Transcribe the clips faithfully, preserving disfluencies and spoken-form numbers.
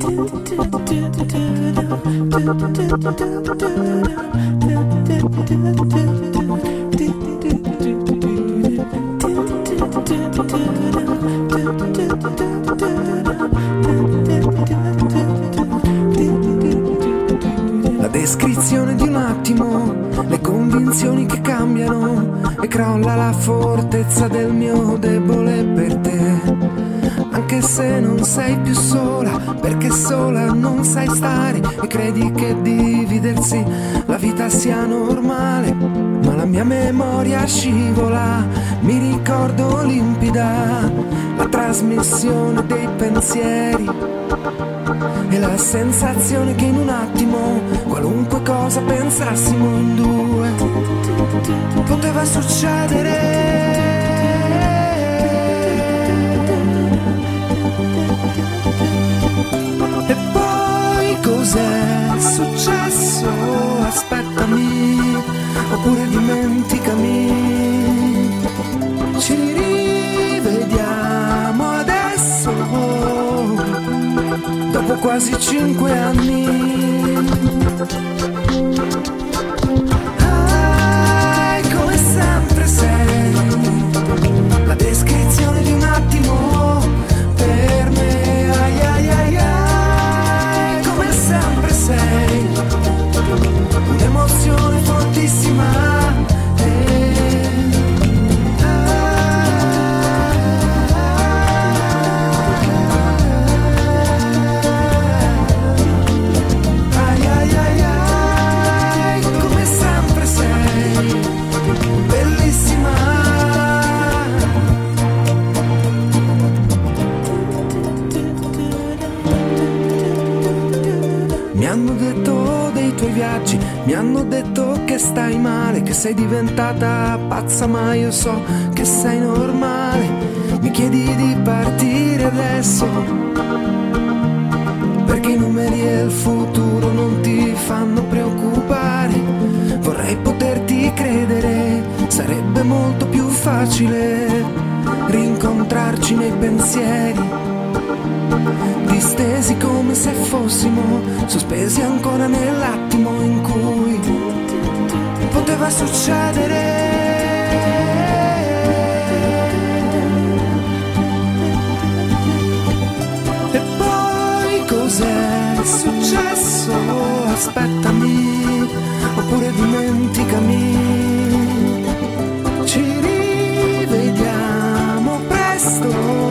La descrizione di un attimo, le convinzioni che cambiano e crolla la fortezza del mio debole per te. Anche se non sei più sola, perché sola non sai stare e credi che dividersi la vita sia normale. Ma la mia memoria scivola, mi ricordo limpida la trasmissione dei pensieri e la sensazione che in un attimo qualunque cosa pensassimo in due poteva succedere. E poi cos'è successo? Aspettami, oppure dimenticami. Ci rivediamo adesso, dopo quasi cinque anni. Ah, come sempre sei la descrizione di un attimo per me. Ai ai ai ai, come sempre sei un'emozione fortissima. Mi hanno detto che stai male, che sei diventata pazza, ma io so che sei normale. Mi chiedi di partire adesso, perché i numeri e il futuro non ti fanno preoccupare. Vorrei poterti credere, sarebbe molto più facile rincontrarci nei pensieri, distesi come se fossimo sospesi ancora nell'attimo in cui poteva succedere. E poi cos'è successo? Aspettami, oppure dimenticami. Ci rivediamo presto,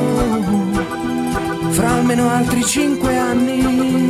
fra almeno altri cinque anni.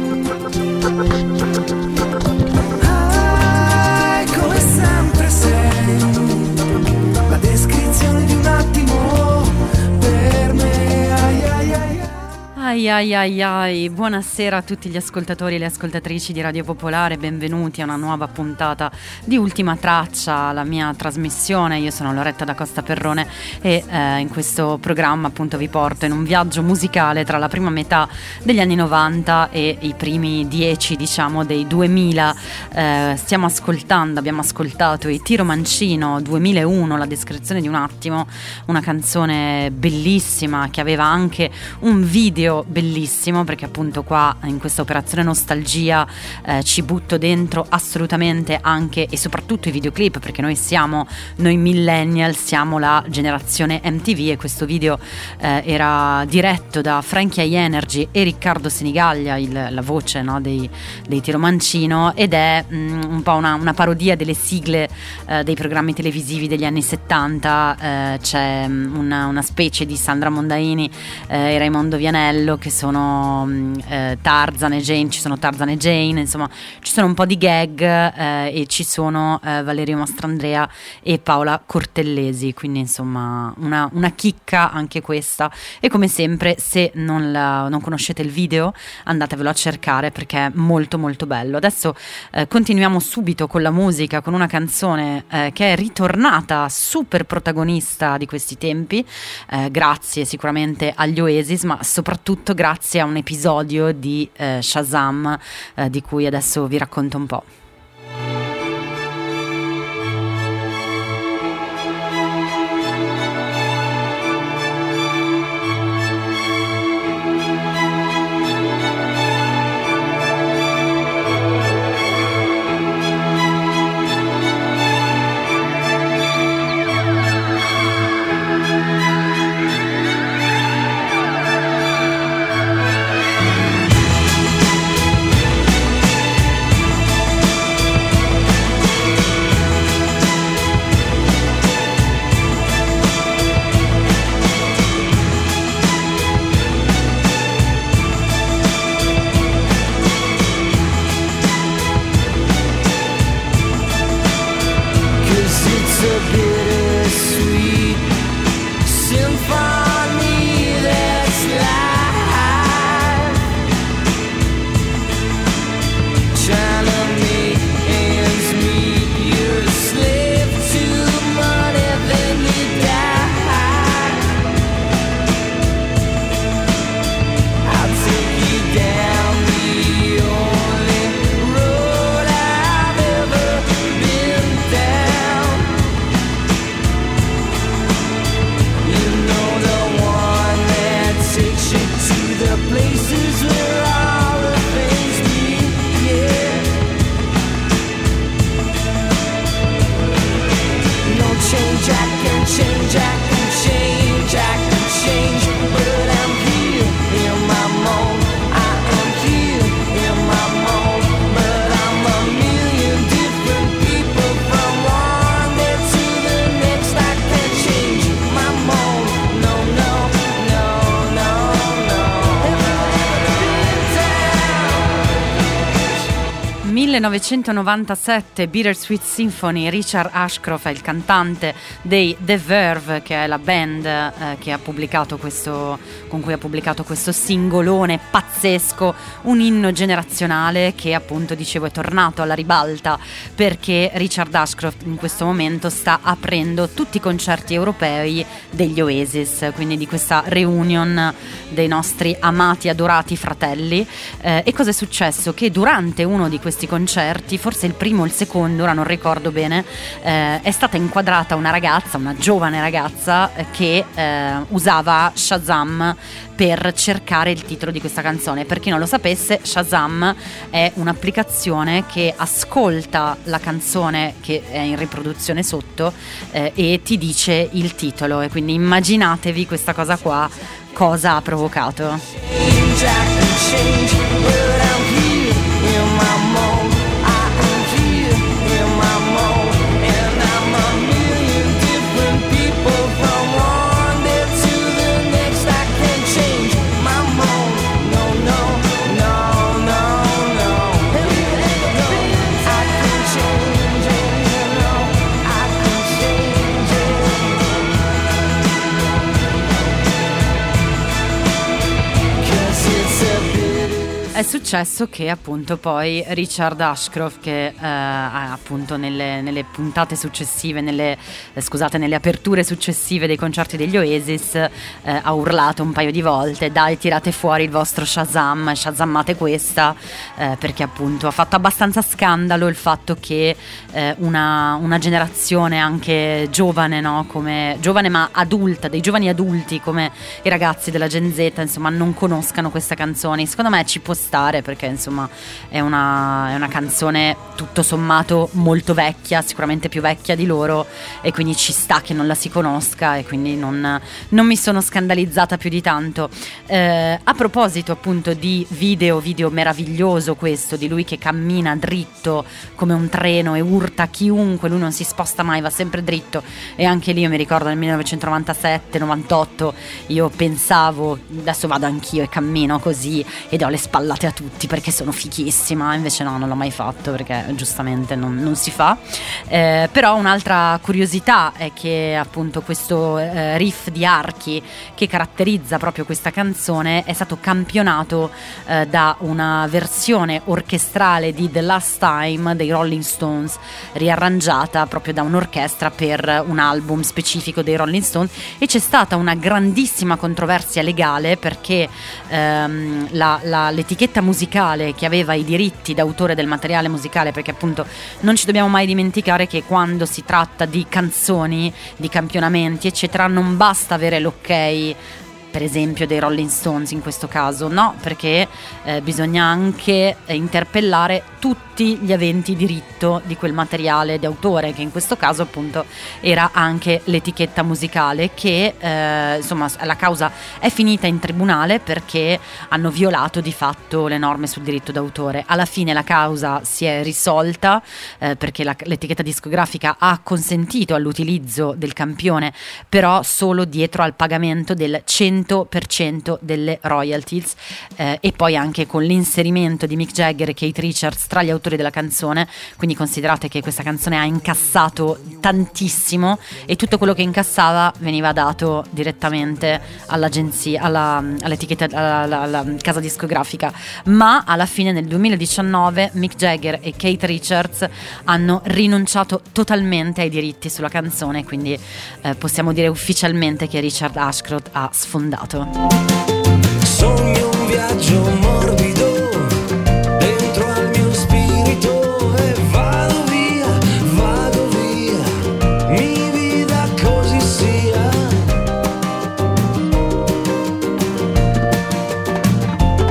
Ah, come sempre sei la descrizione di un attimo per me. Ai ai ai ai. Ai ai ai ai, buonasera a tutti gli ascoltatori e le ascoltatrici di Radio Popolare, benvenuti a una nuova puntata di Ultima Traccia, la mia trasmissione. Io sono Loretta da Costa Perrone e eh, in questo programma appunto vi porto in un viaggio musicale tra la prima metà degli anni novanta e i primi dieci, diciamo, dei duemila. Eh, stiamo ascoltando, abbiamo ascoltato i Tiro Mancino duemilauno, La descrizione di un attimo, una canzone bellissima che aveva anche un video bellissimo, perché appunto qua in questa operazione nostalgia eh, ci butto dentro assolutamente anche e soprattutto i videoclip, perché noi siamo noi millennial, siamo la generazione M T V, e questo video eh, era diretto da Frankie High Energy e Riccardo Senigallia, il, la voce, no, dei, dei Tiro Mancino, ed è mh, un po' una, una parodia delle sigle eh, dei programmi televisivi degli anni settanta. Eh, c'è mh, una, una specie di Sandra Mondaini eh, e Raimondo Vianello che sono eh, Tarzan e Jane, ci sono Tarzan e Jane, insomma ci sono un po' di gag eh, e ci sono eh, Valerio Mastrandrea e Paola Cortellesi, quindi insomma una, una chicca anche questa. E come sempre, se non, la, non conoscete il video, andatevelo a cercare perché è molto molto bello. Adesso eh, continuiamo subito con la musica, con una canzone eh, che è ritornata super protagonista di questi tempi, eh, grazie sicuramente agli Oasis, ma soprattutto grazie a un episodio di eh, Shazam eh, di cui adesso vi racconto un po'. places where all the things meet, yeah. No change, I can change, I can change, I can change, but I'm here in my mold. I am here in my mold, but I'm a million different people from one day to the next. I can change my mold. No, no, no, no, no. millenovecentonovantasette, Bittersweet Symphony. Richard Ashcroft è il cantante dei The Verve, che è la band eh, che ha pubblicato questo, con cui ha pubblicato questo singolone pazzesco, un inno generazionale che appunto dicevo è tornato alla ribalta perché Richard Ashcroft in questo momento sta aprendo tutti i concerti europei degli Oasis, quindi di questa reunion dei nostri amati adorati fratelli. Eh, e cosa è successo? Che durante uno di questi concerti, forse il primo o il secondo, ora non ricordo bene, eh, è stata inquadrata una ragazza, una giovane ragazza eh, che eh, usava Shazam per cercare il titolo di questa canzone. Per chi non lo sapesse, Shazam è un'applicazione che ascolta la canzone che è in riproduzione sotto eh, e ti dice il titolo, e quindi immaginatevi questa cosa qua cosa ha provocato. È successo che appunto poi Richard Ashcroft, che eh, appunto nelle, nelle puntate successive, nelle, eh, scusate, nelle aperture successive dei concerti degli Oasis, eh, ha urlato un paio di volte: dai, tirate fuori il vostro Shazam, shazammate questa, eh, perché appunto ha fatto abbastanza scandalo il fatto che eh, una, una generazione anche giovane, no? Come giovane ma adulta, dei giovani adulti come i ragazzi della Gen Z, insomma, non conoscano queste canzoni. Secondo me ci può stare, perché insomma è una, è una canzone tutto sommato molto vecchia, sicuramente più vecchia di loro, e quindi ci sta che non la si conosca, e quindi non, non mi sono scandalizzata più di tanto. Eh, a proposito appunto di video, video meraviglioso questo, di lui che cammina dritto come un treno e urta chiunque, lui non si sposta mai, va sempre dritto, e anche lì io mi ricordo nel millenovecentonovantasette novantotto io pensavo adesso vado anch'io e cammino così ed ho le spallate a tutti perché sono fichissima, invece no, non l'ho mai fatto perché giustamente non, non si fa. Eh, però un'altra curiosità è che appunto questo eh, riff di archi che caratterizza proprio questa canzone è stato campionato eh, da una versione orchestrale di The Last Time dei Rolling Stones, riarrangiata proprio da un'orchestra per un album specifico dei Rolling Stones, e c'è stata una grandissima controversia legale perché ehm, la, la, l'etichetta musicale che aveva i diritti d'autore del materiale musicale, perché appunto non ci dobbiamo mai dimenticare che quando si tratta di canzoni, di campionamenti eccetera, non basta avere l'ok per esempio dei Rolling Stones in questo caso, no, perché eh, bisogna anche eh, interpellare tutti gli aventi diritto di quel materiale di autore, che in questo caso appunto era anche l'etichetta musicale, che eh, insomma la causa è finita in tribunale perché hanno violato di fatto le norme sul diritto d'autore. Alla fine la causa si è risolta eh, perché la, l'etichetta discografica ha consentito all'utilizzo del campione, però solo dietro al pagamento del cento per cento delle royalties, eh, e poi anche con l'inserimento di Mick Jagger e Keith Richards tra gli autori della canzone, quindi considerate che questa canzone ha incassato tantissimo e tutto quello che incassava veniva dato direttamente all'agenzia, alla, all'etichetta, alla, alla, alla casa discografica. Ma alla fine nel duemiladiciannove Mick Jagger e Keith Richards hanno rinunciato totalmente ai diritti sulla canzone, quindi eh, possiamo dire ufficialmente che Richard Ashcroft ha sfondato. Sogno un viaggio morbido dentro al mio spirito e vado via, vado via, mi vida così sia.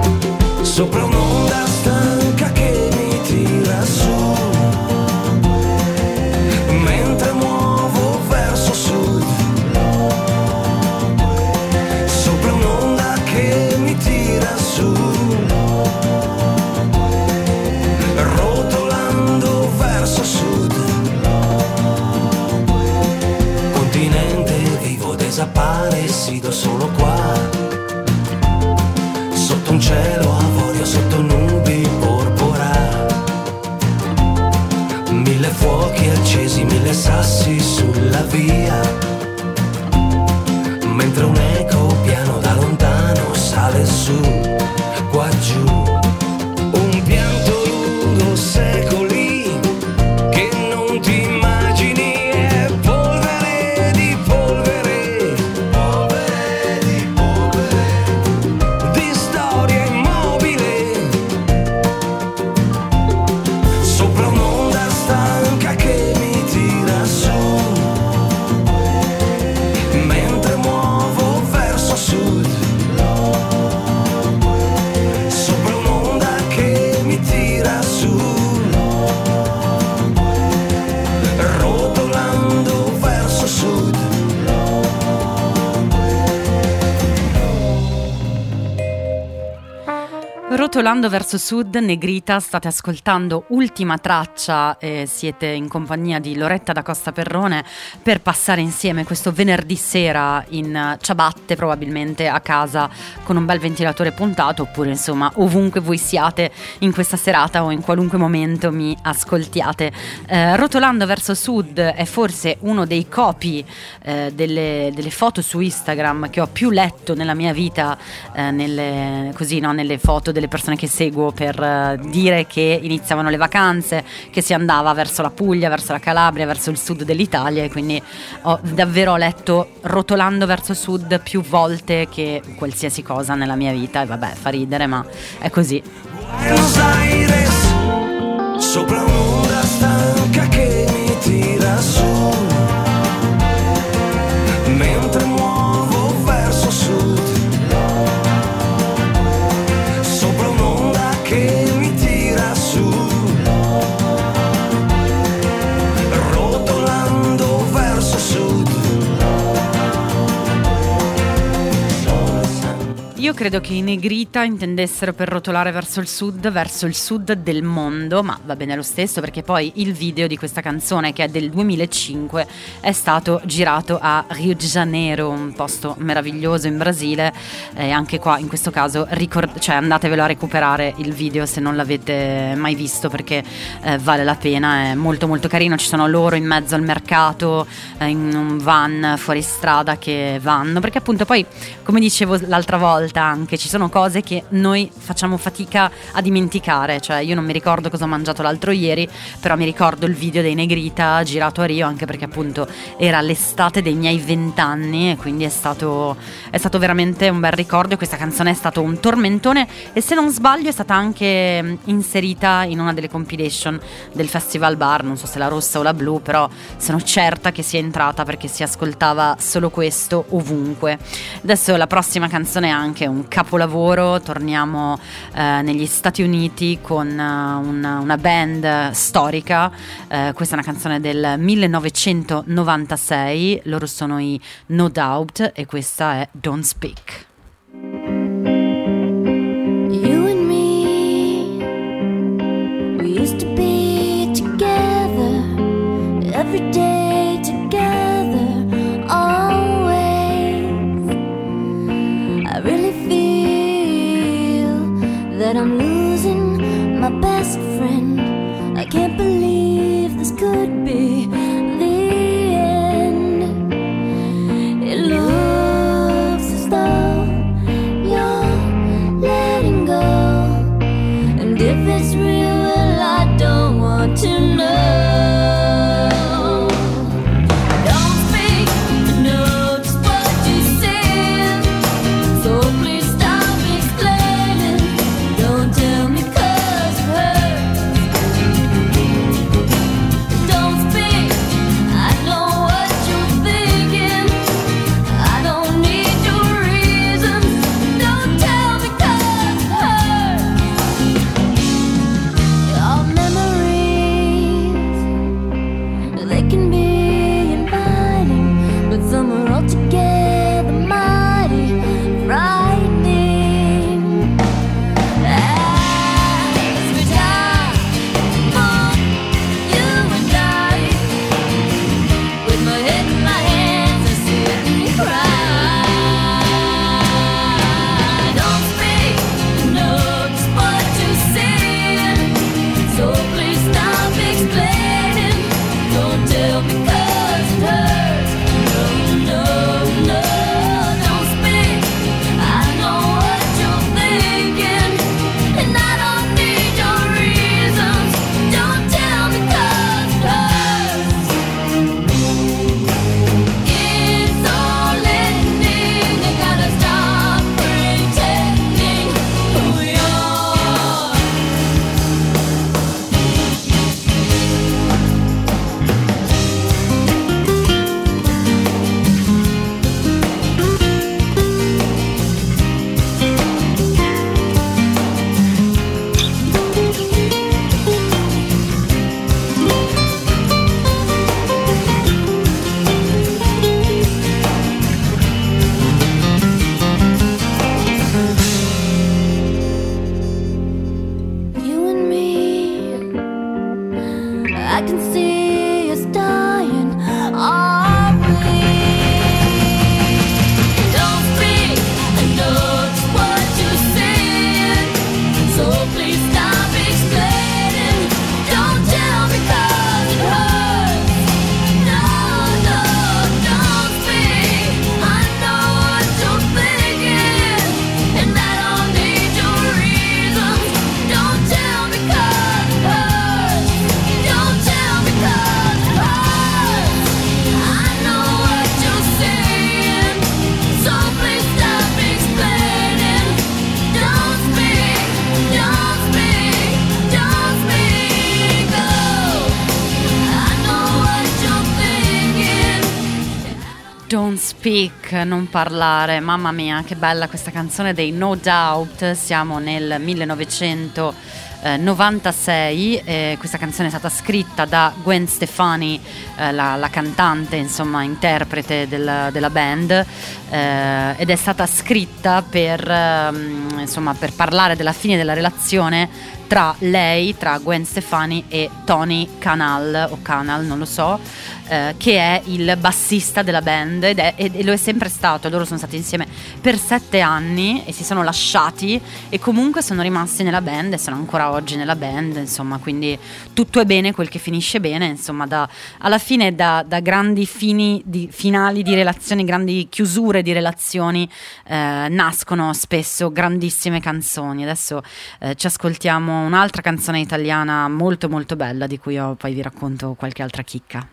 sopra un'onda stanca che mi tira su, mentre muovo verso sud, sopra un'onda che mi tira su, rotolando verso sud, continente vivo desaparecido solo qua, sotto un cielo avorio, sotto nubi porpora, mille fuochi accesi, mille sassi sulla via, mentre un eco piano da lontano sale su, qua giù, un pianto lungo secoli che non ti immagini, è polvere di polvere, polvere di polvere, di storia immobile, sopra un'onda stanca che mi tira su, mentre muovo verso sud, sopra un'onda che mi tira su, rotolando verso sud. Rotolando verso sud, Negrita, state ascoltando Ultima Traccia e siete in compagnia di Loretta da Costa Perrone per passare insieme questo venerdì sera in ciabatte, probabilmente a casa con un bel ventilatore puntato, oppure insomma ovunque voi siate in questa serata o in qualunque momento mi ascoltiate. Eh, Rotolando verso sud è forse uno dei copy eh, delle, delle foto su Instagram che ho più letto nella mia vita, eh, nelle, così, no, nelle foto delle persone che seguo per uh, dire che iniziavano le vacanze, che si andava verso la Puglia, verso la Calabria, verso il sud dell'Italia, e quindi ho davvero letto Rotolando verso sud più volte che qualsiasi cosa nella mia vita, e vabbè, fa ridere, ma è così. Buenos Aires, sopra un'onda stanca che mi tira su, mentre muovo verso sud, sopra un'onda che mi tira su, rotolando verso sud. Io credo che i Negrita intendessero per rotolare verso il sud, verso il sud del mondo, ma va bene lo stesso, perché poi il video di questa canzone, che è del duemilacinque, è stato girato a Rio de Janeiro, un posto meraviglioso in Brasile, e anche qua in questo caso ricord- cioè andatevelo a recuperare il video se non l'avete mai visto, perché eh, vale la pena, è molto molto carino. Ci sono loro in mezzo al mercato, eh, in un van fuori strada che vanno, perché appunto poi, come dicevo l'altra volta, anche ci sono cose che noi facciamo fatica a dimenticare. Cioè io non mi ricordo cosa ho mangiato l'altro ieri, però mi ricordo il video dei Negrita girato a Rio, anche perché appunto era l'estate dei miei vent'anni, e quindi è stato, è stato veramente un bel ricordo. Questa canzone è stato un tormentone, e se non sbaglio è stata anche inserita in una delle compilation del Festival Bar, non so se la rossa o la blu, però sono certa che sia entrata, perché si ascoltava solo questo ovunque. Adesso la prossima canzone è anche un capolavoro, torniamo eh, negli Stati Uniti con uh, una, una band storica. Eh, questa è una canzone del millenovecentonovantasei, loro sono i No Doubt e questa è Don't Speak. You and me, we used to be together, every day together, always. I really feel that I'm losing my best friend. I can't believe this could be the end. It looks as though you're letting go, and if it's real, well, I don't want to know. Don't speak, I know just what you said, so please stop explaining. Don't tell me 'cause it hurts. Don't speak, I can see us dying, are we? Don't speak, I know it's what you're saying, so please stop explaining. Don't tell me 'cause it hurts. No, no, don't speak. I know what you're thinking, and I don't need your reasons. Don't tell me 'cause it hurts. Don't tell me 'cause it hurts. I know what you're saying, so please stop explaining. Don't speak, don't speak, don't speak. Oh, I know what you're thinking. Don't speak, non parlare. Mamma mia, che bella questa canzone dei No Doubt. Siamo nel millenovecentonovantasei. Eh, questa canzone è stata scritta da Gwen Stefani, eh, la, la cantante, insomma, interprete del- della band, eh, ed è stata scritta per, ehm, insomma, per parlare della fine della relazione tra lei, tra Gwen Stefani e Tony Canal, o Canal, non lo so, eh, che è il bassista della band, ed è, e lo è sempre stato. Loro sono stati insieme per sette anni e si sono lasciati, e comunque sono rimasti nella band e sono ancora oggi nella band, insomma, quindi tutto è bene quel che finisce bene, insomma, da, alla fine da, da grandi fini di, finali di relazioni, grandi chiusure di relazioni, eh, nascono spesso grandissime canzoni. Adesso eh, ci ascoltiamo un'altra canzone italiana molto molto bella, di cui io poi vi racconto qualche altra chicca.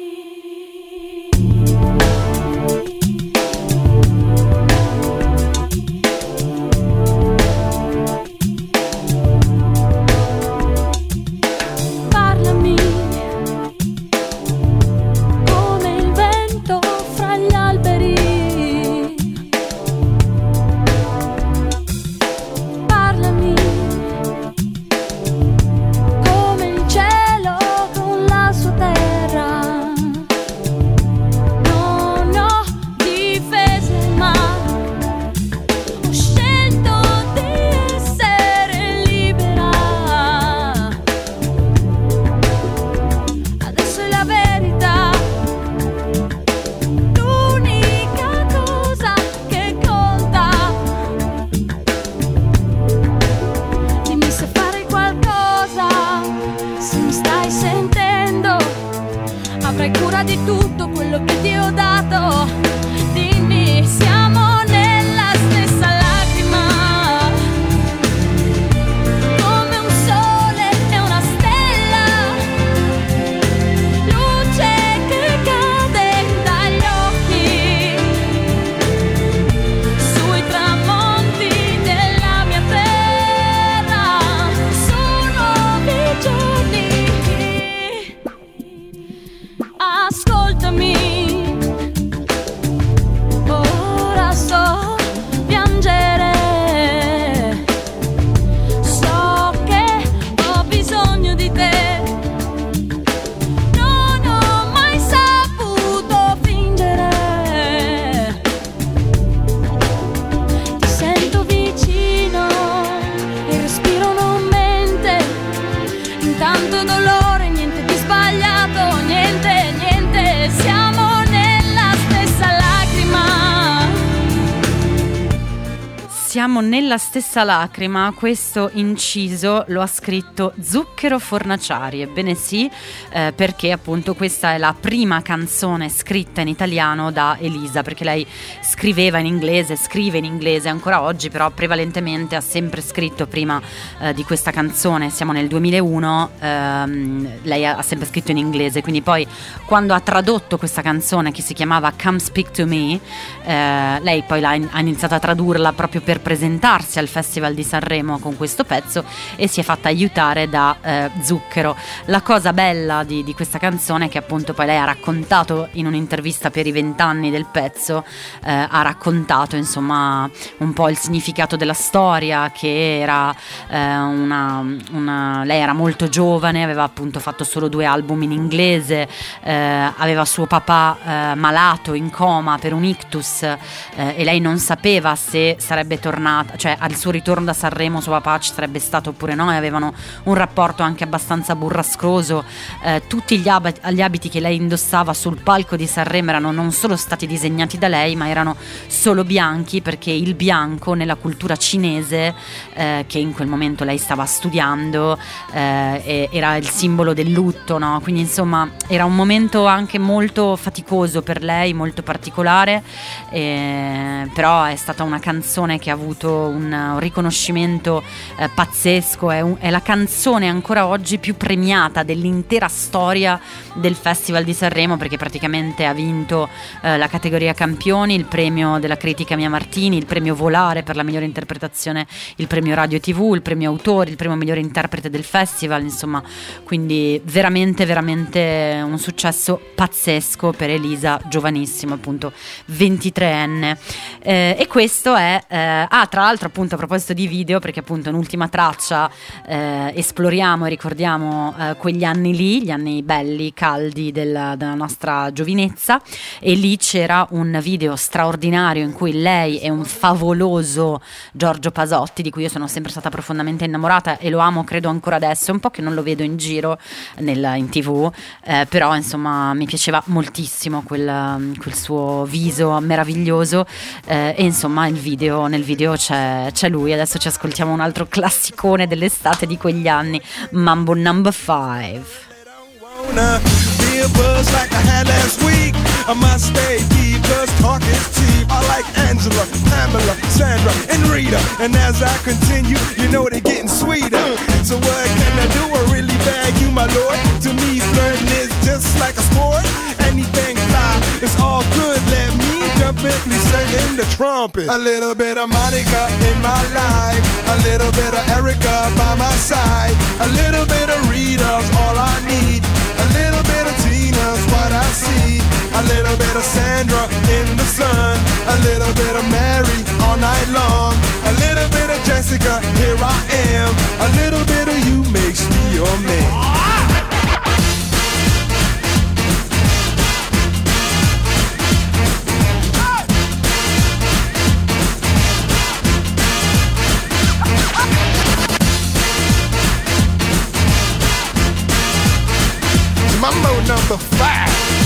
Parlami come il vento fra gli alberi. Parlami come il cielo con la sua terra. Non ho difese ma ho scelto di essere libera. Adesso è la verità, l'unica cosa che conta. Dimmi se fare qualcosa, se mi stai sentendo. Avrai cura di tutto quello che ti ho dato. Dimmi, siamo nella stessa lacrima, come un sole e una stella, luce che cade dagli occhi, sui tramonti della mia terra. Sono nuovi giorni. Ascoltami, ora so piangere. So che ho bisogno di te. Non ho mai saputo fingere. Ti sento vicino, il respiro non mente. Intanto dolore, niente di sbagliato, niente, niente. Siamo nella stessa lacrima. Siamo nella stessa lacrima. Questo inciso lo ha scritto Zucchero Fornaciari, ebbene sì, eh, perché appunto questa è la prima canzone scritta in italiano da Elisa, perché lei scriveva in inglese, scrive in inglese ancora oggi, però prevalentemente ha sempre scritto prima eh, di questa canzone. Siamo nel duemilauno, ehm, lei ha, ha sempre scritto in inglese, quindi poi quando ha tradotto questa canzone che si chiamava Come Speak to Me, eh, lei poi l'ha in- ha iniziato a tradurla proprio per presentarsi al Festival di Sanremo con questo pezzo, e si è fatta aiutare da eh, Zucchero. La cosa bella di, di questa canzone è che appunto poi lei ha raccontato in un'intervista per i vent'anni del pezzo, eh, ha raccontato insomma un po' il significato della storia, che era eh, una, una lei era molto giovane, aveva appunto fatto solo due album in inglese, eh, aveva suo papà eh, malato in coma per un ictus, eh, e lei non sapeva se sarebbe tornato tornata, cioè al suo ritorno da Sanremo suo papà ci sarebbe stato oppure no, e avevano un rapporto anche abbastanza burrascoso. Eh, tutti gli, ab- gli abiti che lei indossava sul palco di Sanremo erano non solo stati disegnati da lei, ma erano solo bianchi, perché il bianco nella cultura cinese, eh, che in quel momento lei stava studiando, eh, era il simbolo del lutto, no? Quindi insomma era un momento anche molto faticoso per lei, molto particolare, eh, però è stata una canzone che ha avuto un, un riconoscimento eh, pazzesco, è, un, è la canzone ancora oggi più premiata dell'intera storia del Festival di Sanremo, perché praticamente ha vinto eh, la categoria campioni, il premio della critica Mia Martini, il premio Volare per la migliore interpretazione, il premio Radio tivù, il premio Autori, il premio migliore interprete del festival, insomma, quindi veramente veramente un successo pazzesco per Elisa, giovanissima, appunto ventitreenne, eh, e questo è eh, ah tra l'altro appunto a proposito di video, perché appunto in Ultima Traccia eh, esploriamo e ricordiamo eh, quegli anni lì, gli anni belli, caldi della, della nostra giovinezza, e lì c'era un video straordinario in cui lei e un favoloso Giorgio Pasotti, di cui io sono sempre stata profondamente innamorata e lo amo credo ancora adesso, è un po' che non lo vedo in giro nel, in tv, eh, però insomma mi piaceva moltissimo quel, quel suo viso meraviglioso, eh, e insomma il video, nel video c'è, c'è lui. Adesso ci ascoltiamo un altro classicone dell'estate di quegli anni, Mambo Number Five. I must stay deep, cause talk is cheap. I like Angela, Pamela, Sandra, and Rita. And as I continue, you know they're getting sweeter. So what can I do? I really bag you, my lord. To me, flirting is just like a sport. Anything fly, it's all good. Let me jump in, please sing in the trumpet. A little bit of Monica in my life. A little bit of Erica by my side. A little bit of Rita's all I need. A little bit of Tina's what I see. A little bit of Sandra in the sun. A little bit of Mary all night long. A little bit of Jessica, here I am. A little bit of you makes me your man. Mambo number five.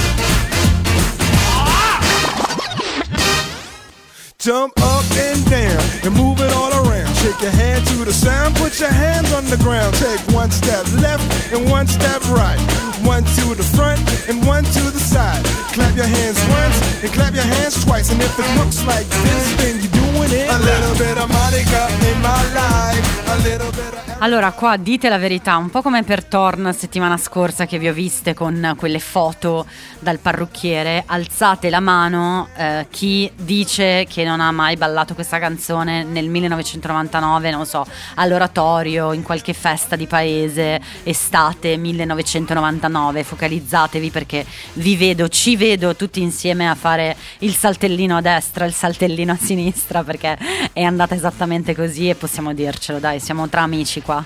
Jump up and down and move it all around. Shake your hand to the sound, put your hands on the ground. Take one step left and one step right. One to the front and one to the side. Clap your hands once and clap your hands twice. And if it looks like this, then you're doing it. A little bit of Monica in my life. A little bit of... Allora, qua dite la verità, un po' come per Torn settimana scorsa che vi ho viste con quelle foto dal parrucchiere, alzate la mano eh, chi dice che non ha mai ballato questa canzone nel millenovecentonovantanove, non so, all'oratorio, in qualche festa di paese, estate millenovecentonovantanove. Focalizzatevi, perché vi vedo, ci vedo tutti insieme a fare il saltellino a destra, il saltellino a sinistra, perché è andata esattamente così e possiamo dircelo, dai, siamo tra amici qua.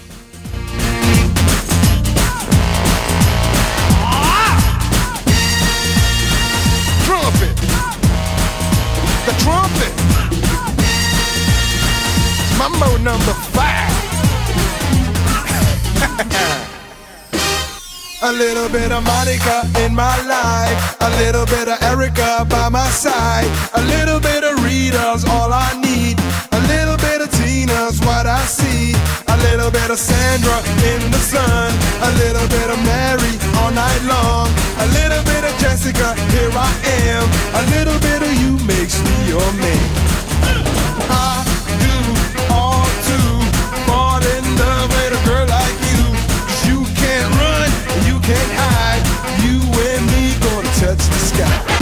Trumpet, the trumpet. Mambo number five. A little bit of Monica in my life. A little bit of Erica by my side. A little bit of Rita's all I need. A little bit of Tina's what I see. A little bit of Sandra in the sun. A little bit of Mary all night long. A little bit of Jessica, here I am. A little bit of you makes me your man. I do all to fall in love with a girl like you. 'Cause you can't run and you can't hide. You and me gonna touch the sky.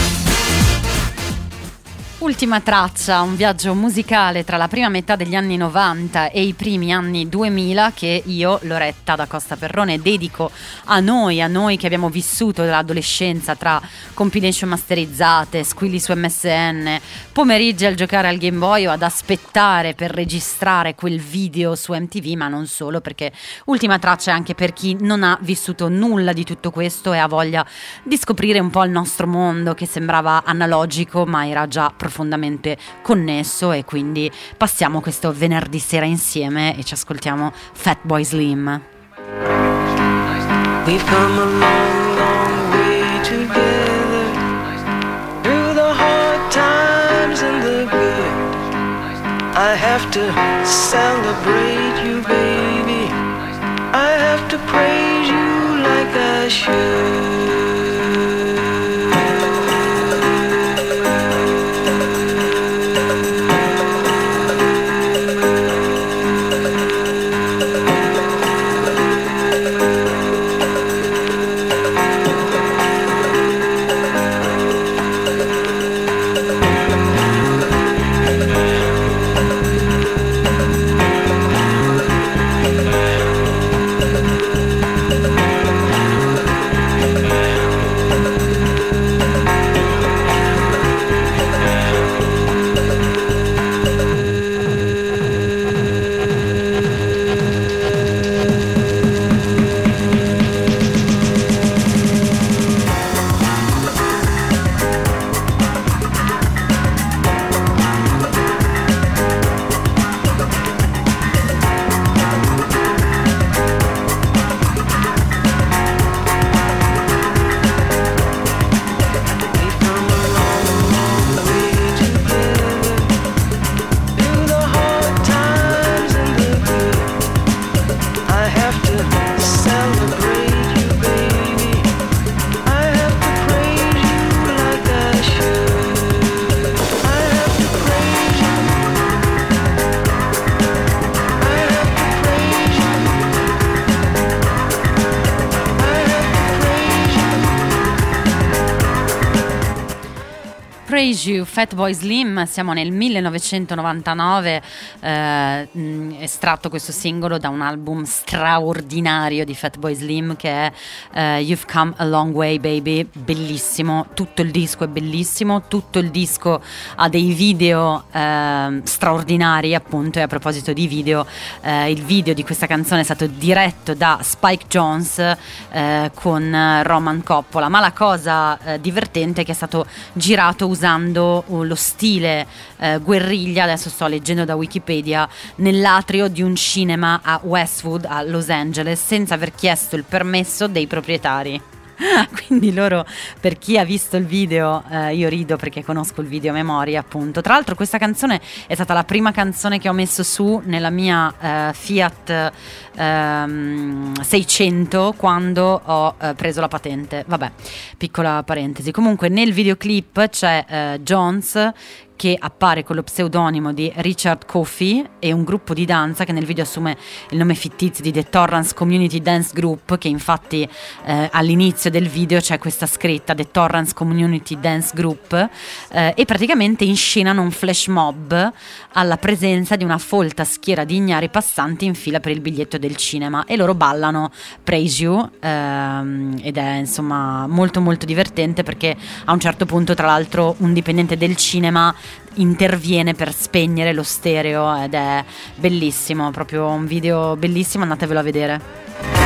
Ultima Traccia, un viaggio musicale tra la prima metà degli anni novanta e i primi anni duemila che io, Loretta da Costa Perrone, dedico a noi, a noi che abbiamo vissuto l'adolescenza tra compilation masterizzate, squilli su M S N, pomeriggi al giocare al Game Boy o ad aspettare per registrare quel video su M T V, ma non solo, perché Ultima Traccia è anche per chi non ha vissuto nulla di tutto questo e ha voglia di scoprire un po' il nostro mondo che sembrava analogico ma era già profondamente profondamente connesso, e quindi passiamo questo venerdì sera insieme e ci ascoltiamo Fatboy Slim. We've come a long, long way together, through the hard times and the good. I have to celebrate you, baby. I have to praise you like I should. Praise You, Fatboy Slim. Siamo nel millenovecentonovantanove, eh, mh, estratto questo singolo da un album straordinario di Fatboy Slim che è eh, You've Come a Long Way Baby, bellissimo, tutto il disco è bellissimo, tutto il disco ha dei video eh, straordinari appunto. E a proposito di video, eh, il video di questa canzone è stato diretto da Spike Jonze eh, con Roman Coppola, ma la cosa eh, divertente è che è stato girato usando lo stile eh, guerriglia, adesso sto leggendo da Wikipedia, nell'atrio di un cinema a Westwood a Los Angeles, senza aver chiesto il permesso dei proprietari. Quindi loro, per chi ha visto il video, eh, io rido perché conosco il video a memoria appunto. Tra l'altro questa canzone è stata la prima canzone che ho messo su nella mia eh, Fiat ehm, seicento quando ho eh, preso la patente. Vabbè, piccola parentesi. Comunque nel videoclip c'è eh, Jones che appare con lo pseudonimo di Richard Coffey e un gruppo di danza che nel video assume il nome fittizio di The Torrance Community Dance Group, che infatti eh, all'inizio del video c'è questa scritta The Torrance Community Dance Group, eh, e praticamente inscenano un flash mob alla presenza di una folta schiera di ignari passanti in fila per il biglietto del cinema, e loro ballano Praise You, ehm, ed è insomma molto molto divertente perché a un certo punto, tra l'altro, un dipendente del cinema interviene per spegnere lo stereo ed è bellissimo, proprio un video bellissimo, andatevelo a vedere.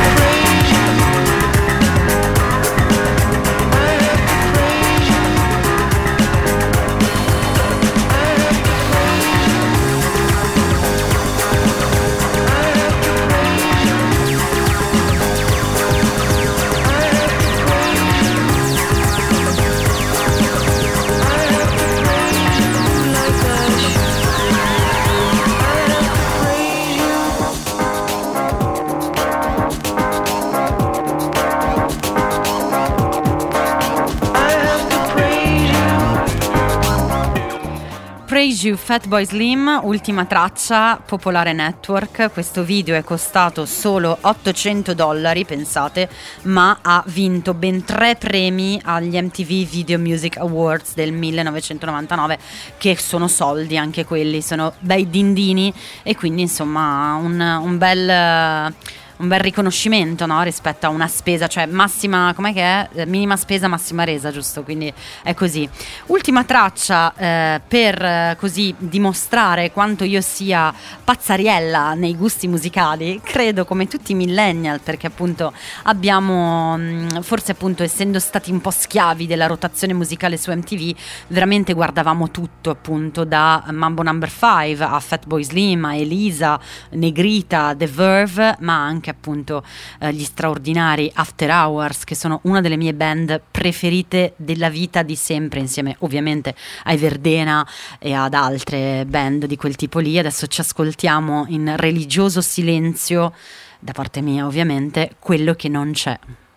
Praise You, Fatboy Slim, ultima traccia, Popolare Network. Questo video è costato solo ottocento dollari, pensate, ma ha vinto ben tre premi agli M T V Video Music Awards del millenovecentonovantanove, che sono soldi anche quelli, sono bei dindini, e quindi insomma un, un bel... un bel riconoscimento, no? Rispetto a una spesa, cioè massima, com'è che è? Eh, minima spesa, massima resa, giusto? Quindi è così. Ultima traccia eh, per eh, così dimostrare quanto io sia pazzariella nei gusti musicali, credo come tutti i millennial, perché appunto abbiamo, mh, forse appunto essendo stati un po' schiavi della rotazione musicale su M T V, veramente guardavamo tutto, appunto da Mambo Number five a Fatboy Slim, a Elisa, Negrita, The Verve, ma anche appunto eh, gli straordinari After Hours, che sono una delle mie band preferite della vita di sempre, insieme ovviamente ai Verdena e ad altre band di quel tipo lì. Adesso ci ascoltiamo in religioso silenzio, da parte mia ovviamente, Quello che non c'è.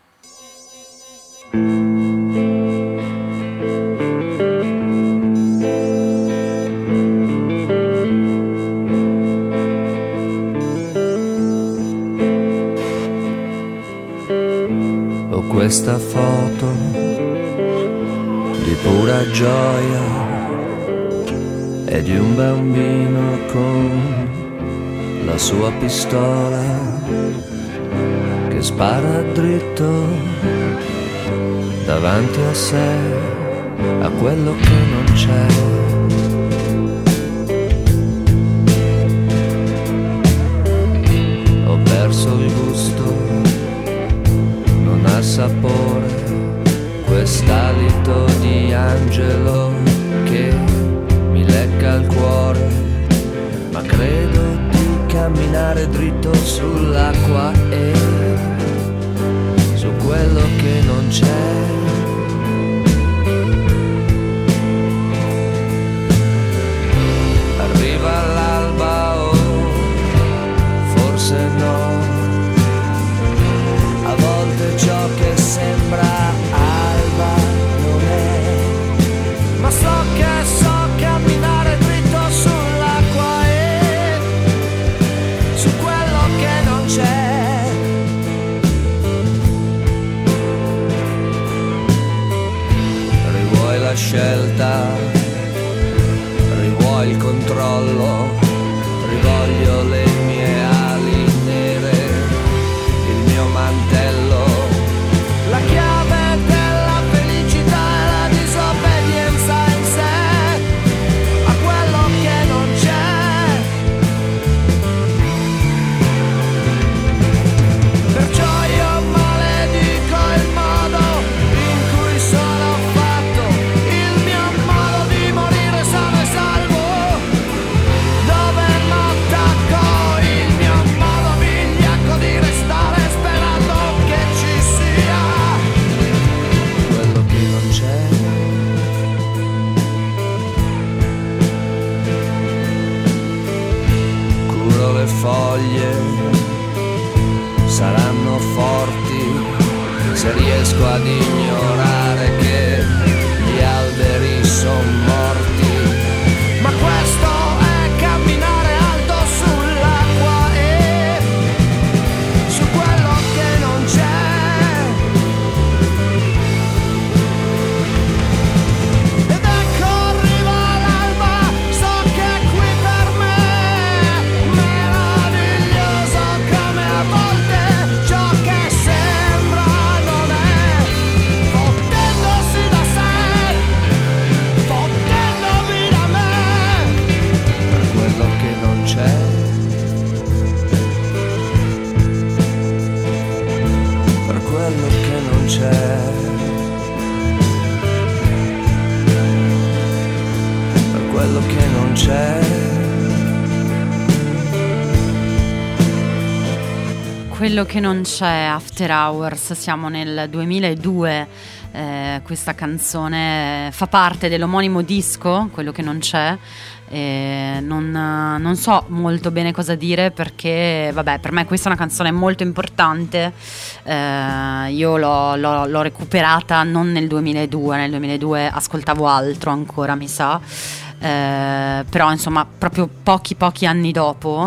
Ho questa foto di pura gioia e di un bambino con la sua pistola che spara dritto davanti a sé a quello che non c'è. Ho perso il gusto, non ha sapore, quest'alito di angelo che mi lecca il cuore, ma credo di camminare dritto sull'acqua e su quello che non c'è. Arriva l'alba o forse no, a volte ciò che sembra alba non è, ma so che so camminare dritto sull'acqua e su quello che non c'è. Rivuoi la scelta, rivuoi il controllo, rivoglio le mie ali nere, il mio mantello, la chiave della felicità e la disobbedienza in sé a quello che non c'è. Perciò io maledico il modo in cui sono fatto, il mio modo di morire sano e salvo, dove m'attacco, il mio modo vigliacco di restare sperando che ci sia quello che non c'è. Curo le foglie, saranno forti se riesco ad ignorare che gli alberi sono morti, ma questo è camminare alto sull'acqua e su quello che non c'è. Ed ecco arriva l'alba, so che è qui per me, meraviglioso come a volte ciò che sembra non è, fottendosi da sé, fottendomi da me, per quello che non c'è. Per quello che non c'è. Per quello che non c'è. Quello che non c'è, After Hours, siamo nel duemiladue, eh, questa canzone fa parte dell'omonimo disco, Quello che non c'è. E non, non so molto bene cosa dire, perché vabbè, per me questa è una canzone molto importante. eh, io l'ho, l'ho, l'ho recuperata non nel duemiladue, nel duemiladue ascoltavo altro ancora, mi sa. Eh, però insomma proprio pochi pochi anni dopo,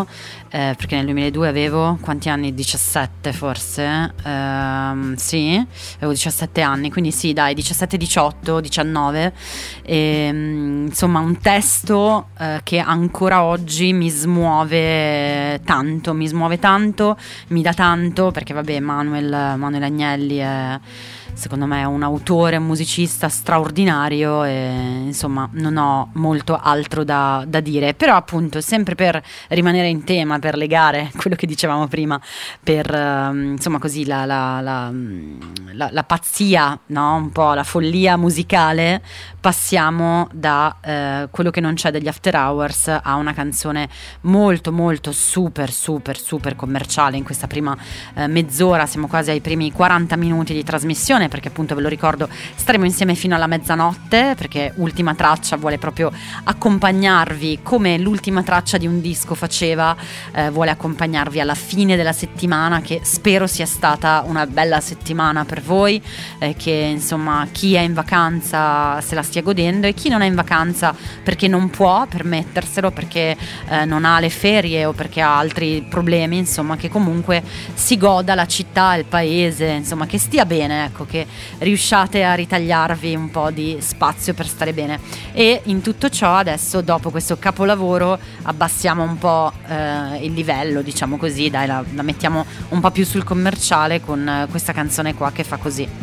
eh, perché nel duemiladue avevo quanti anni? diciassette forse, ehm, sì, avevo diciassette anni, quindi sì dai, diciassette, diciotto, diciannove, e, insomma un testo eh, che ancora oggi mi smuove tanto, mi smuove tanto, mi dà tanto, perché vabbè Manuel, Manuel Agnelli è, secondo me, è un autore, un musicista straordinario e insomma non ho molto altro da, da dire, però appunto sempre per rimanere in tema, per legare quello che dicevamo prima, per uh, insomma così la, la, la, la, la pazzia, no? Un po' la follia musicale, passiamo da uh, quello che non c'è degli After Hours a una canzone molto molto super super super commerciale in questa prima uh, mezz'ora, siamo quasi ai primi quaranta minuti di trasmissione, perché appunto ve lo ricordo staremo insieme fino alla mezzanotte, perché Ultima Traccia vuole proprio accompagnarvi come l'ultima traccia di un disco faceva, eh, vuole accompagnarvi alla fine della settimana, che spero sia stata una bella settimana per voi, eh, che insomma chi è in vacanza se la stia godendo e chi non è in vacanza perché non può permetterselo, perché eh, non ha le ferie o perché ha altri problemi, insomma che comunque si goda la città, il paese, insomma che stia bene, ecco, che riusciate a ritagliarvi un po' di spazio per stare bene. E in tutto ciò adesso, dopo questo capolavoro, abbassiamo un po' eh, il livello, diciamo così, dai, la, la mettiamo un po' più sul commerciale con eh, questa canzone qua che fa così.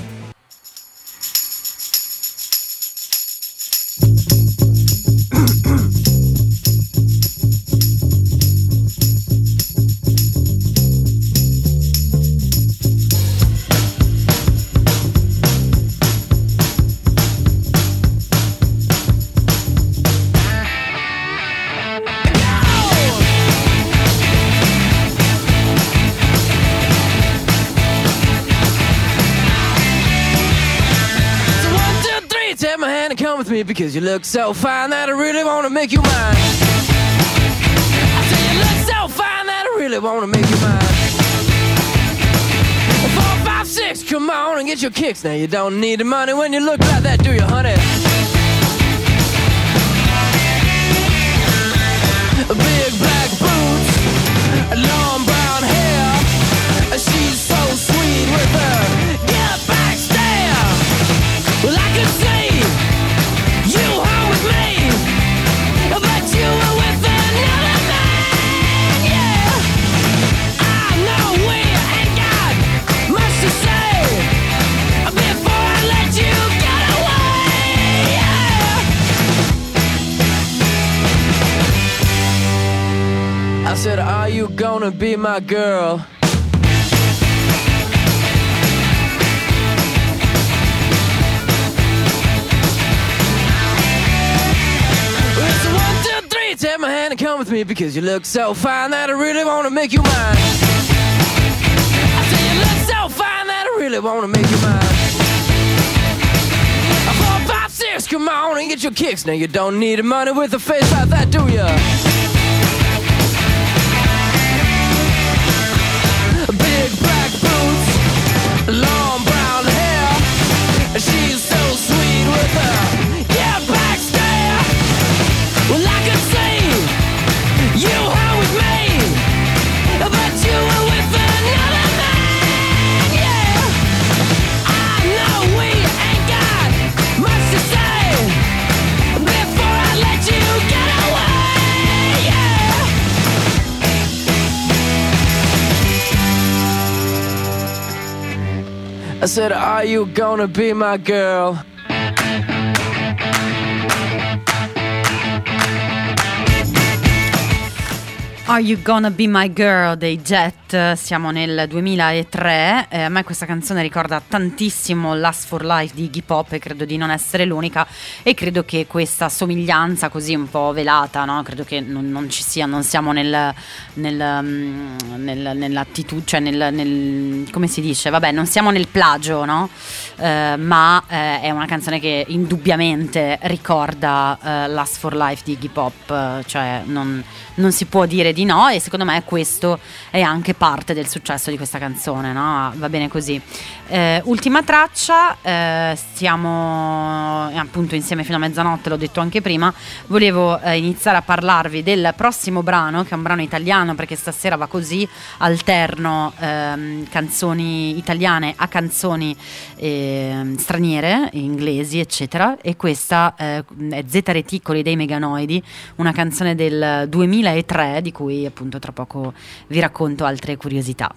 Because you look so fine that I really wanna make you mine. I say you look so fine that I really wanna make you mine. Four, five, six, come on and get your kicks. Now you don't need the money when you look like that, do you, honey? Big black boots, long brown hair. She's so sweet with her get back stare. Well, I can see you home with me, but you were with another man, yeah. I know we ain't got much to say before I let you get away, yeah. I said, are you gonna be my girl? Take my hand and come with me because you look so fine that I really wanna make you mine. I say you look so fine that I really wanna make you mine. Four, five, six, come on and get your kicks. Now you don't need the money with a face like that, do ya? Big black boots, long brown hair. She's so sweet with her get back stare. Well, I could see you home with me, but you were with another man, yeah. I know we ain't got much to say before I let you get away, yeah. I said, are you gonna be my girl? Are You Gonna Be My Girl dei Jet, siamo nel duemilatré, eh, a me questa canzone ricorda tantissimo Last for Life di Iggy Pop e credo di non essere l'unica, e credo che questa somiglianza così un po' velata, no? Credo che non, non ci sia, non siamo nel, nel, nel nell'attitudine, cioè nel, nel, come si dice, vabbè, non siamo nel plagio, no? Eh, ma eh, è una canzone che indubbiamente ricorda eh, Last for Life di Iggy Pop, eh, cioè non, non si può dire di no, e secondo me questo è anche parte del successo di questa canzone, no? Va bene così. Eh, ultima traccia, eh, stiamo appunto insieme fino a mezzanotte, l'ho detto anche prima. Volevo eh, iniziare a parlarvi del prossimo brano, che è un brano italiano, perché stasera va così, alterno ehm, canzoni italiane a canzoni eh, straniere, inglesi eccetera, e questa eh, è Zeta Reticoli dei Meganoidi, una canzone del duemilatré di cui appunto tra poco vi racconto altre curiosità.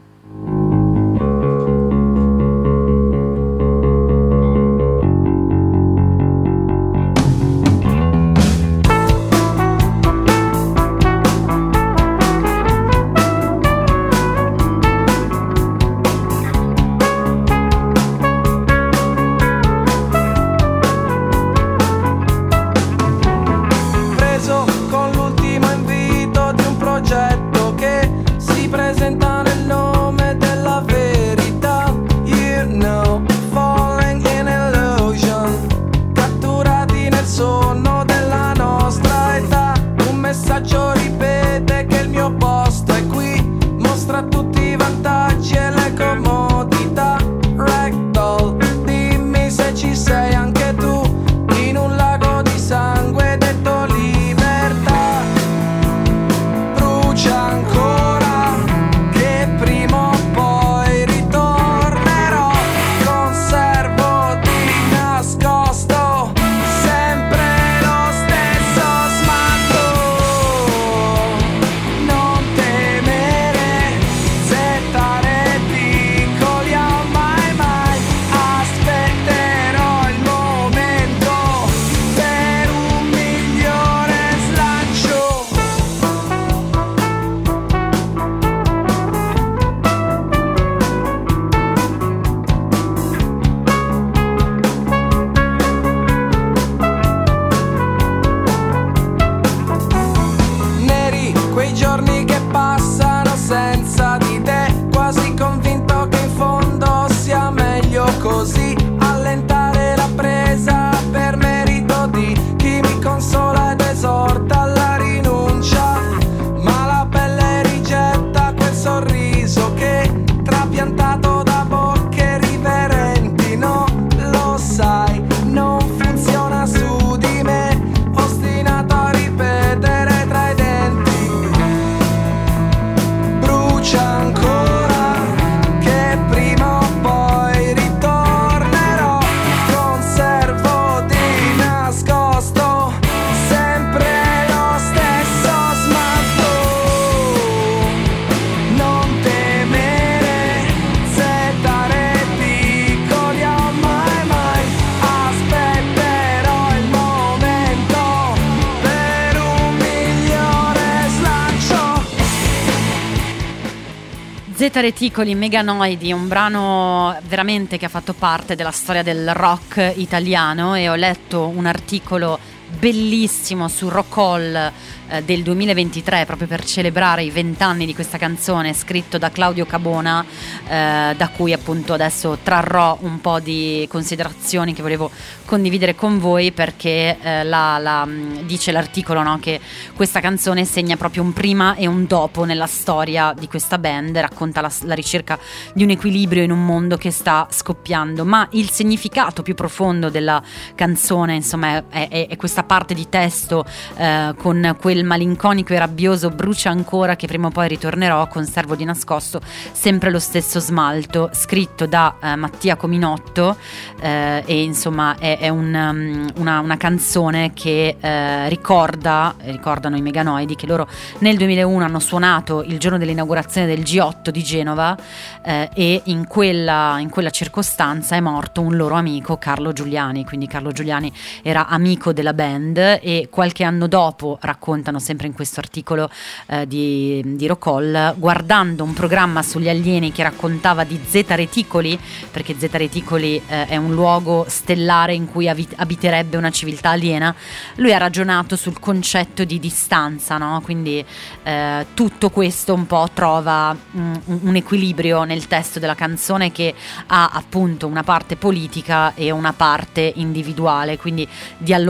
Zeta Reticoli, Meganoidi, un brano veramente che ha fatto parte della storia del rock italiano, e ho letto un articolo bellissimo su Rock Hall eh, del duemilaventitré, proprio per celebrare i vent'anni di questa canzone, scritto da Claudio Cabona, eh, da cui appunto adesso trarrò un po' di considerazioni che volevo condividere con voi, perché eh, la, la, dice l'articolo, no, che questa canzone segna proprio un prima e un dopo nella storia di questa band, racconta la, la ricerca di un equilibrio in un mondo che sta scoppiando, ma il significato più profondo della canzone, insomma, è, è, è questa parte di testo eh, con quel malinconico e rabbioso "brucia ancora che prima o poi ritornerò, conservo di nascosto sempre lo stesso smalto", scritto da eh, Mattia Cominotto, eh, e insomma è, è un, um, una, una canzone che eh, ricorda ricordano i Meganoidi che loro nel duemilauno hanno suonato il giorno dell'inaugurazione del G otto di Genova, eh, e in quella, in quella circostanza è morto un loro amico, Carlo Giuliani. Quindi Carlo Giuliani era amico della band, e qualche anno dopo, raccontano sempre in questo articolo eh, di, di Rock Hall, guardando un programma sugli alieni che raccontava di Zeta Reticoli, perché Zeta Reticoli eh, è un luogo stellare in cui abit- abiterebbe una civiltà aliena, lui ha ragionato sul concetto di distanza, no? Quindi eh, tutto questo un po' trova un, un equilibrio nel testo della canzone, che ha appunto una parte politica e una parte individuale, quindi di allontanamento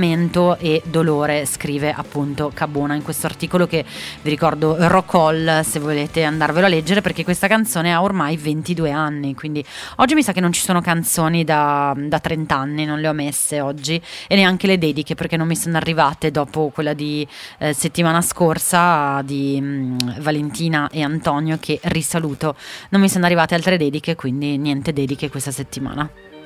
tormento e dolore, scrive appunto Cabona in questo articolo che vi ricordo Rockall se volete andarvelo a leggere, perché questa canzone ha ormai ventidue anni, quindi oggi mi sa che non ci sono canzoni da, da trenta anni, non le ho messe oggi, e neanche le dediche perché non mi sono arrivate dopo quella di eh, settimana scorsa di mh, Valentina e Antonio, che risaluto. Non mi sono arrivate altre dediche, quindi niente dediche questa settimana.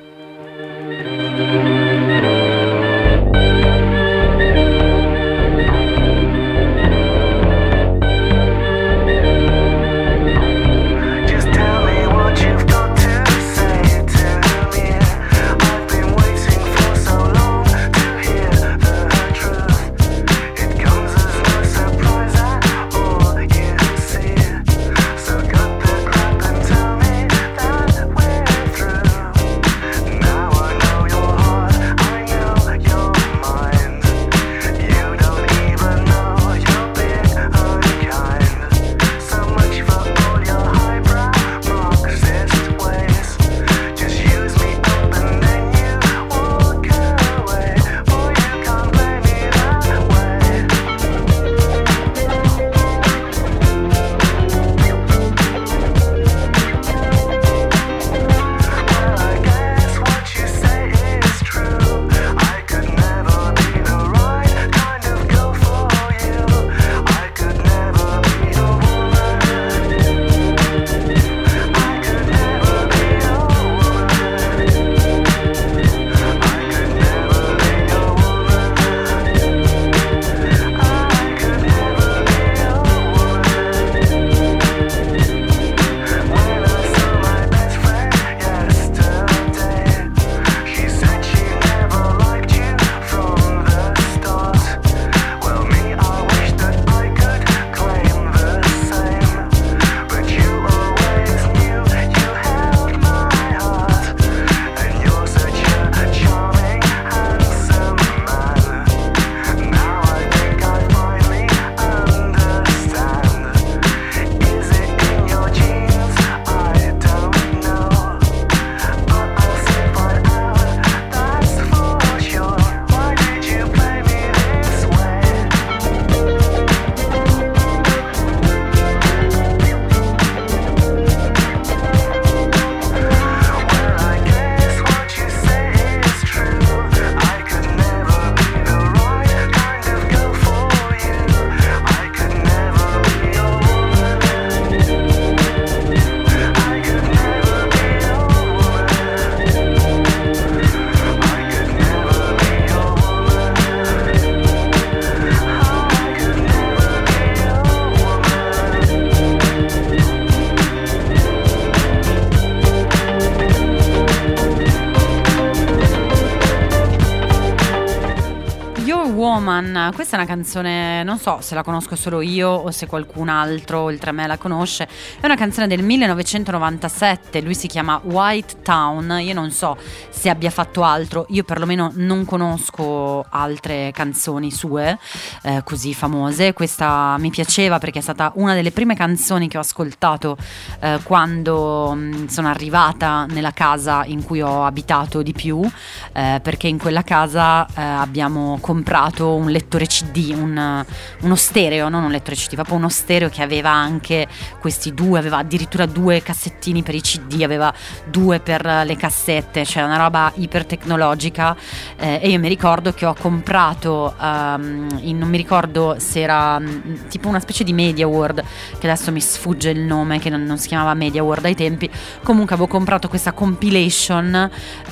Woman, questa è una canzone, non so se la conosco solo io o se qualcun altro oltre a me la conosce, è una canzone del millenovecentonovantasette, lui si chiama White Town, io non so se abbia fatto altro, io perlomeno non conosco altre canzoni sue eh, così famose, questa mi piaceva perché è stata una delle prime canzoni che ho ascoltato eh, quando mh, sono arrivata nella casa in cui ho abitato di più, eh, perché in quella casa eh, abbiamo comprato un lettore C D, un, uno stereo, non un lettore C D, proprio uno stereo che aveva anche questi due, aveva addirittura due cassettini per i C D, aveva due per le cassette, cioè una roba iper tecnologica, eh, e io mi ricordo che ho comprato um, in, non mi ricordo se era um, tipo una specie di Media World, che adesso mi sfugge il nome, che non, non si chiamava Media World ai tempi, comunque avevo comprato questa compilation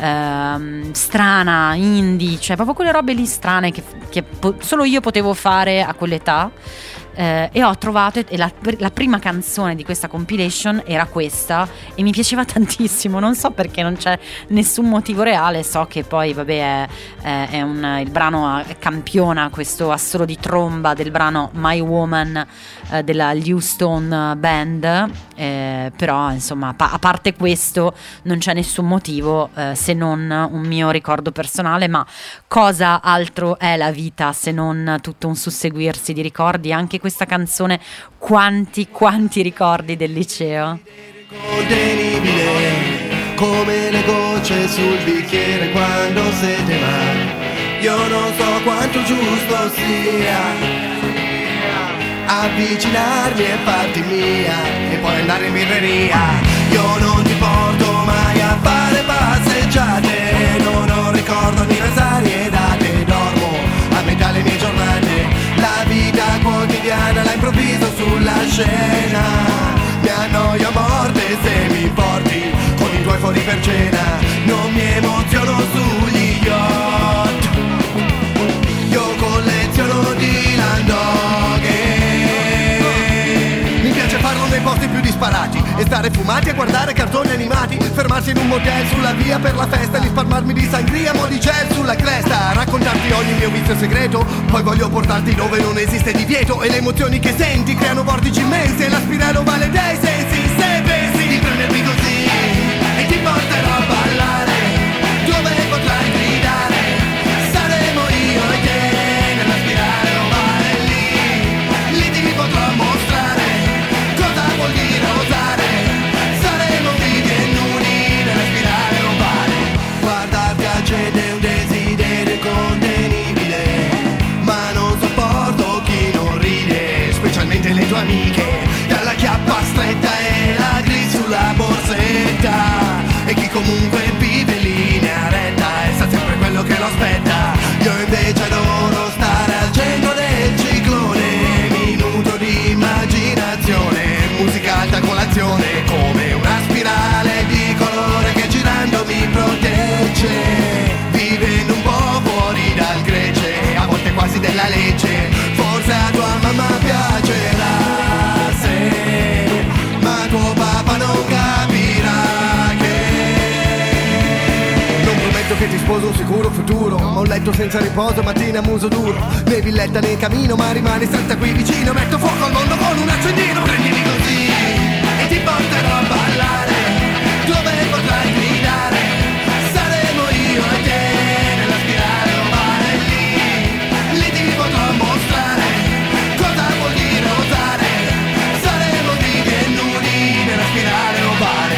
um, strana, indie, cioè proprio quelle robe lì strane che, che po- solo io potevo fare a quell'età. Eh, e ho trovato e la, la prima canzone di questa compilation era questa e mi piaceva tantissimo, non so perché, non c'è nessun motivo reale, so che poi vabbè è, è, è un, il brano campiona questo assolo di tromba del brano My Woman eh, della Houston Band, eh, però insomma pa- a parte questo non c'è nessun motivo eh, se non un mio ricordo personale, ma cosa altro è la vita se non tutto un susseguirsi di ricordi. Anche questa canzone, quanti quanti ricordi del liceo, contenibile come le gocce sul bicchiere quando se te va. Io non so quanto giusto sia avvicinarmi e farti mia e poi andare in birreria. Io non ti porto mai a fare passeggiate, non ho ricordo anniversari e date, dormo a metà le mie giornate. La vita quotidiana la improvviso sulla scena, mi annoio a morte se mi porti con i tuoi fuori per cena. Non mi emoziono sugli yacht, io colleziono di landoghe. Mi piace farlo nei posti più disparati e stare fumati a guardare cartoni animati, fermarsi in un motel sulla via per la festa e risparmarmi di sangria, mo di gel sulla cresta, raccontarti ogni mio vizio segreto, poi voglio portarti dove non esiste divieto e le emozioni che senti creano vortici immensi e la spirale ovale dei sensi. Se pensi di prendermi così e ti porterò a ballare dove potrai gridare, saremo io e te nella spirale ovale, lì, lì ti potrò mostrare cosa vuol dire osare, saremo vivi e nudi nella spirale ovale. Guardarti accende un desiderio incontenibile, ma non sopporto chi non ride, specialmente le tue amiche, dalla chiappa stretta e la gris sulla borsetta, e chi comunque vive in linea retta e sa sempre quello che lo aspetta. Io invece adoro stare al centro del ciclone, minuto di immaginazione, musica alta colazione, come una spirale di colore che girando mi protegge, vivendo un po' fuori dal grece, a volte quasi della legge. Forse a tua mamma piacerà, se, ma tuo papà non capirà che non prometto che ti sposo un sicuro futuro, ma un letto senza riposo, mattina muso duro, né villetta né camino, ma rimani stretta qui vicino, metto fuoco al mondo con un accendino. Prendimi così e ti porterò a ballare dove potrai gridare, saremo io e te nella spirale ovale, lì, lì ti potrò mostrare cosa vuol dire osare, saremo vivi e nudi nella spirale ovale.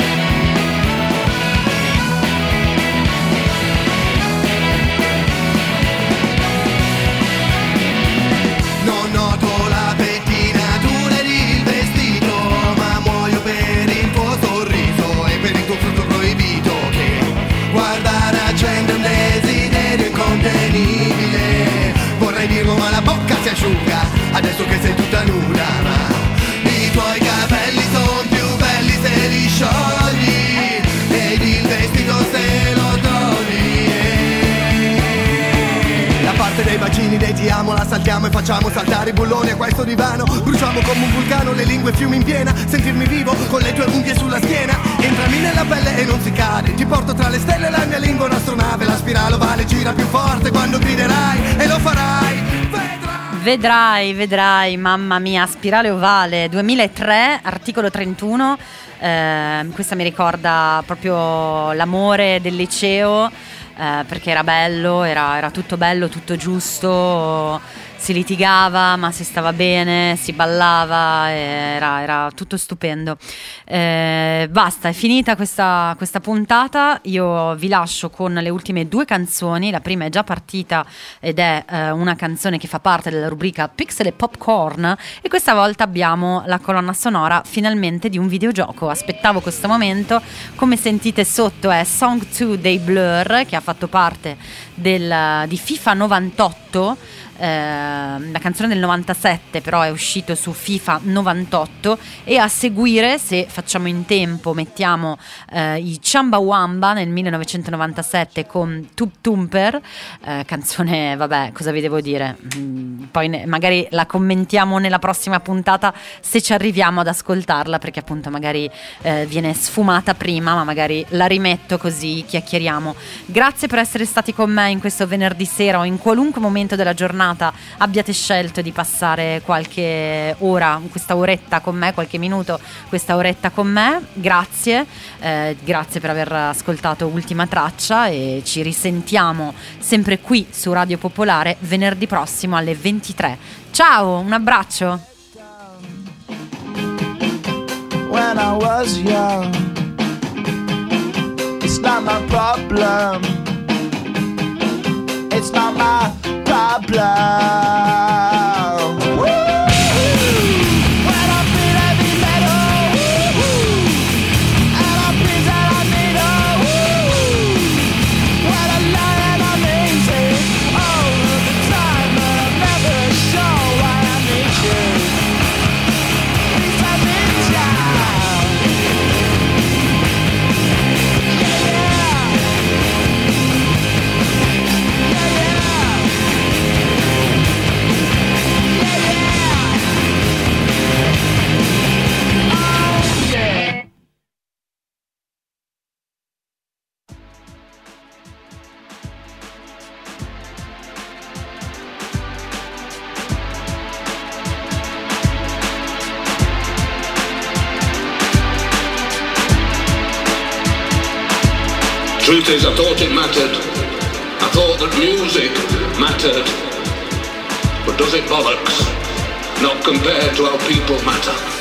Non noto la pettinatura ed il vestito, ma muoio per il tuo sorriso e per il tuo frutto proibito, che guardare accende un desiderio incontenibile. Vorrei dirlo ma la bocca si asciuga adesso che sei tutta nuda, ma i tuoi capelli son più belli se li sciogli ed il vestito se lo togli. La parte dei bacini dei ti amo la saltiamo e facciamo saltare i bulloni a questo divano, bruciamo come un vulcano le lingue fiumi in piena, sentirmi vivo con le tue unghie sulla schiena, entrami nella pelle e non si cade, ti porto tra le stelle la mia lingua un'astronave, la spirale ovale gira più forte quando griderai e lo farai, vedrai. Vedrai, vedrai, mamma mia, spirale ovale, duemilatré, articolo trentuno, eh, questa mi ricorda proprio l'amore del liceo, eh, perché era bello, era, era tutto bello, tutto giusto, si litigava ma si stava bene, si ballava, era, era tutto stupendo. Eh, basta, è finita questa, questa puntata, io vi lascio con le ultime due canzoni, la prima è già partita ed è eh, una canzone che fa parte della rubrica Pixel e Popcorn, e questa volta abbiamo la colonna sonora finalmente di un videogioco. Aspettavo questo momento, come sentite sotto è Song due dei Blur, che ha fatto parte del, di FIFA novantotto. Eh, la canzone del novantasette però è uscito su FIFA novantotto, e a seguire, se facciamo in tempo, mettiamo eh, i Chumbawamba nel millenovecentonovantasette con Tube Thumper, eh, canzone, vabbè, cosa vi devo dire, mm, poi ne, magari la commentiamo nella prossima puntata se ci arriviamo ad ascoltarla, perché appunto magari eh, viene sfumata prima, ma magari la rimetto così chiacchieriamo. Grazie per essere stati con me in questo venerdì sera o in qualunque momento della giornata abbiate scelto di passare qualche ora, questa oretta con me, qualche minuto, questa oretta con me. Grazie, eh, grazie per aver ascoltato Ultima Traccia, e ci risentiamo sempre qui su Radio Popolare venerdì prossimo alle ventitré. Ciao, un abbraccio. When I was young, it's not my problem. It's Truth is, I thought it mattered. I thought that music mattered. But does it bollocks? Not compared to how people matter.